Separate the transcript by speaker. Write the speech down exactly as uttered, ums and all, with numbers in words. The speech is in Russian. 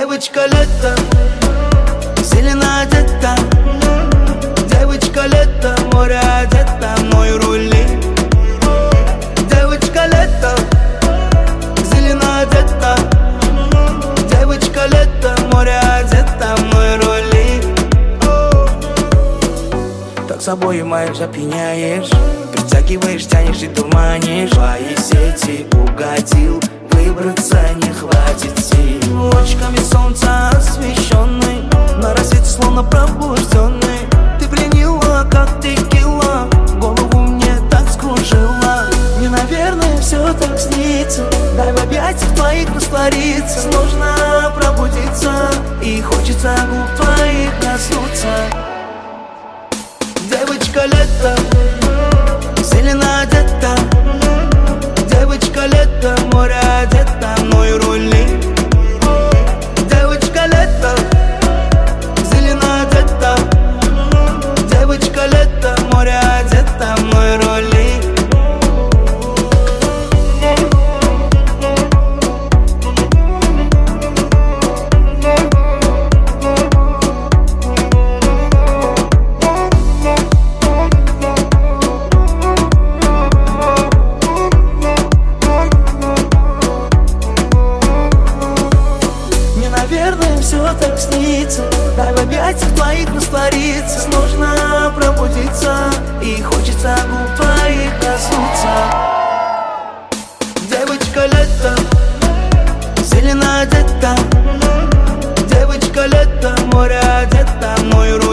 Speaker 1: Девочка лето, зелено одета. Девочка лето, море одета, мой рули. Девочка лето, зелено одета. Девочка лето, море одета, мой рули. Так собой маешь, опьяняешь, притягиваешь, тянешь и дурманишь. Твои сети угодил, выбраться не хватит сил. Лучиками солнца освещенный, на рассвете словно пробужденный. Ты пленила, как текила, голову мне так скружила. Мне, наверное, все так снится, дай в объятиях твоих раствориться. Сложно пробудиться, и хочется губ твоих коснуться. Девочка лето, зелено одета. Девочка лето, море одета, мой рули. Девочка лето, зелено одета. Девочка лето, море одета, мой рули. Наверное, все так снится, дай в объятиях твоих раствориться. Сложно пробудиться, и хочется губ твоих коснуться. Девочка лето, зелено одета. Девочка лето, море одета, мой рули.